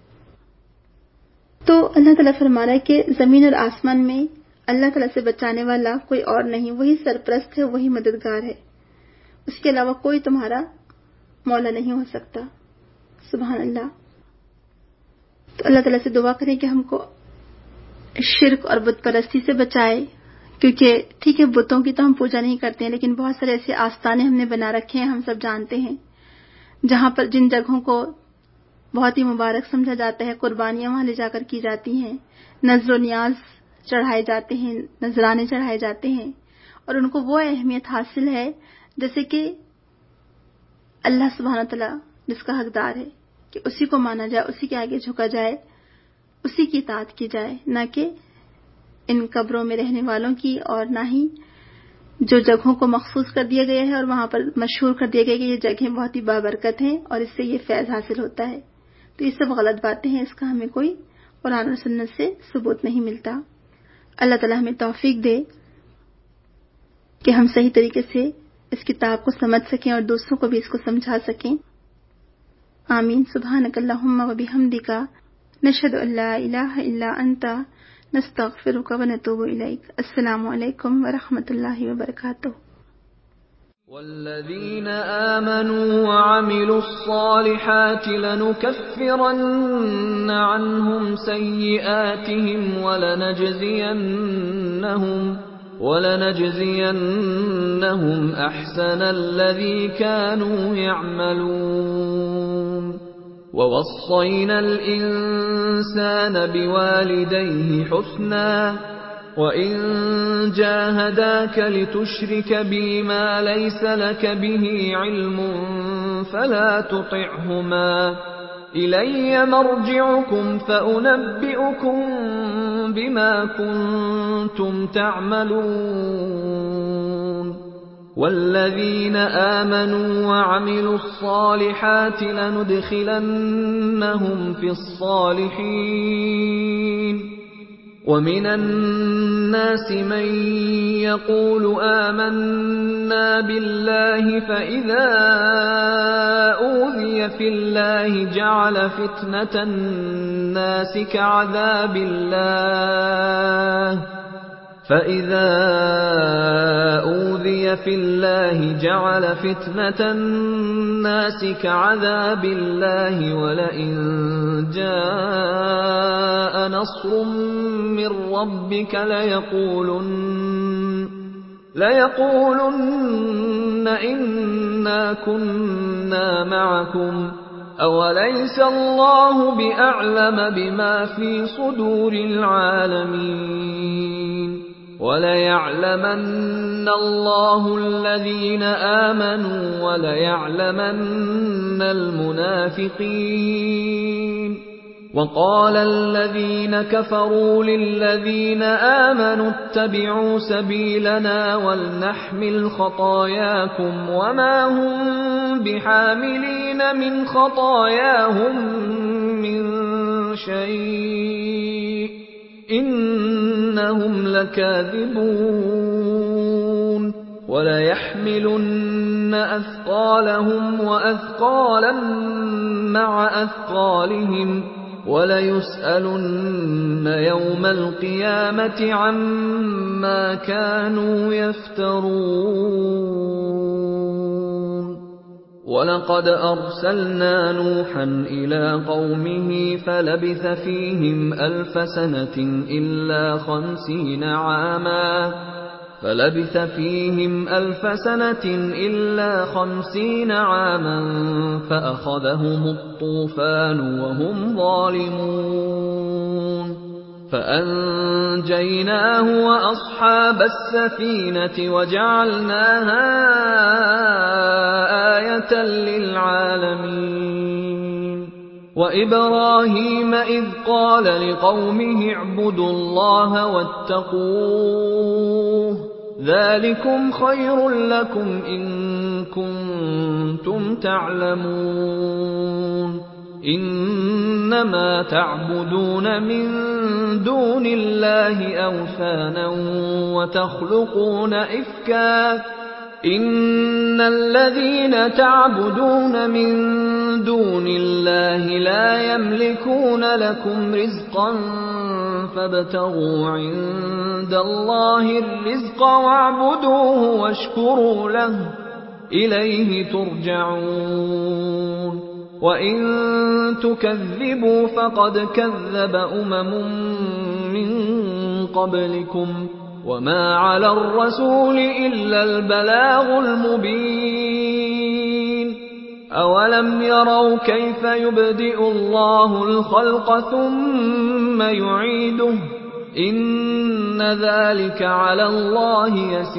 تو اللہ تعالیٰ فرما رہا ہے کہ زمین اور آسمان میں اللہ تعالیٰ سے بچانے والا کوئی اور نہیں، وہی سرپرست ہے، وہی مددگار ہے، اس کے علاوہ کوئی تمہارا مولا نہیں ہو سکتا۔ سبحان اللہ۔ تو اللہ تعالیٰ سے دعا کریں کہ ہم کو شرک اور بت پرستی سے بچائے، کیونکہ ٹھیک ہے بتوں کی تو ہم پوجا نہیں کرتے ہیں، لیکن بہت سارے ایسے آستانے ہم نے بنا رکھے ہیں، ہم سب جانتے ہیں، جہاں پر جن جگہوں کو بہت ہی مبارک سمجھا جاتا ہے، قربانیاں وہاں لے جا کر کی جاتی ہیں، نذر و نیاز چڑھائے جاتے ہیں، نذرانے چڑھائے جاتے ہیں، اور ان کو وہ اہمیت حاصل ہے جیسے کہ اللہ سبحانہ تعالیٰ جس کا حقدار ہے کہ اسی کو مانا جائے، اسی کے آگے جھکا جائے، اسی کی اطاعت کی جائے، نہ کہ ان قبروں میں رہنے والوں کی، اور نہ ہی جو جگہوں کو مخصوص کر دیا گیا ہے اور وہاں پر مشہور کر دیا گیا کہ یہ جگہیں بہت ہی بابرکت ہیں اور اس سے یہ فیض حاصل ہوتا ہے۔ تو یہ سب غلط باتیں ہیں، اس کا ہمیں کوئی قرآن اور سنت سے ثبوت نہیں ملتا۔ اللہ تعالیٰ ہمیں توفیق دے کہ ہم صحیح طریقے سے اس کتاب کو سمجھ سکیں اور دوسروں کو بھی اس کو سمجھا سکیں۔ آمین۔ سبحانک اللہم و بحمدک، نشہد ان لا الہ الا انت، نستغفرک و نتوب الیک۔ السلام علیکم ورحمۃ اللہ وبرکاتہ۔ والذین آمنوا وعملوا الصالحات لنكفرن عنهم سیئاتهم ولنجزینهم احسن الذی كانوا يعملون ووصینا الانسان بوالدیہ حسنا وَإِن جَاهَدَاكَ لِتُشْرِكَ بِي مَا لَيْسَ لَكَ بِهِ عِلْمٌ فَلَا تُطِعْهُمَا إِلَيَّ مَرْجِعُكُمْ فَأُنَبِّئُكُم بِمَا كُنتُمْ تَعْمَلُونَ وَالَّذِينَ آمَنُوا وَعَمِلُوا الصَّالِحَاتِ لَنُدْخِلَنَّهُمْ فِي الصَّالِحِينَ وَمِنَ النَّاسِ مَن يَقُولُ آمَنَّا بِاللَّهِ فَإِذَا أُوذِيَ فِي اللَّهِ جَعَلَ فِتْنَةَ النَّاسِ كَعَذَابِ اللَّهِ وَلَئِن جَاءَ نَصْرٌ مِّن رَّبِّكَ لَيَقُولُنَّ إِنَّا كُنَّا مَعَكُمْ أَوَلَيْسَ اللَّهُ بِأَعْلَمَ بِمَا فِي صُدُورِ الْعَالَمِينَ وَلَيَعْلَمَنَّ اللَّهُ الَّذِينَ آمَنُوا وَلَيَعْلَمَنَّ الْمُنَافِقِينَ وقال الذين كفروا للذين آمنوا اتبعوا سبيلنا ولنحمل خطاياكم وما هم بحاملين من خطاياهم من شيء إنهم لكاذبون وليحملن أثقالهم وأثقالا مع أثقالهم وليسألن يوم القيامة عما كانوا يفترون ولقد أرسلنا نوحا إلى قومه فلبث فيهم ألف سنة إلا 50 عاما فأخذهم الطوفان وهم ظالمون فأنجيناه وأصحاب السفينة وجعلناها آية للعالمين وإبراهيم إذ قال لقومه اعبدوا الله واتقوه ذلكم خير لكم إن كنتم تعلمون إنما تعبدون من دون الله أوثانا وتخلقون إفكا إن الذين تعبدون من دون الله لا يملكون لكم رزقا فابتغوا عند الله الرزق واعبدوه واشكروا له إليه ترجعون وإن تكذبوا فقد كذب من قبلكم وما على الرسول إلا البلاغ المبين أولم يروا كيف يبدئ الله الخلق ثم يعيده إن ذلك على الله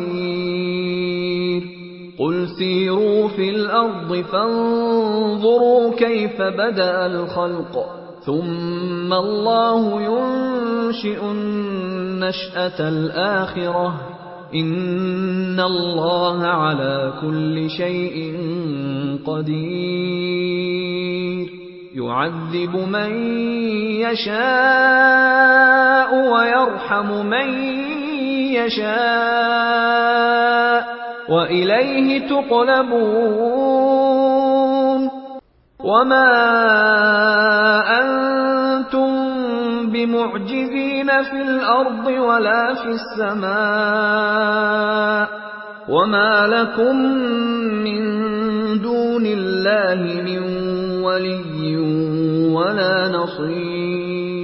يسير قل سيروا في الأرض فانظروا كيف بدأ الخلق ثم الله ينشئ النشأة الآخرة إن الله على كل شيء قدير يعذب من يشاء ويرحم من يشاء وإليه تقلبون وما أنتم بمعجزين في الأرض ولا في السماء وما لكم من دون الله من ولي ولا نصير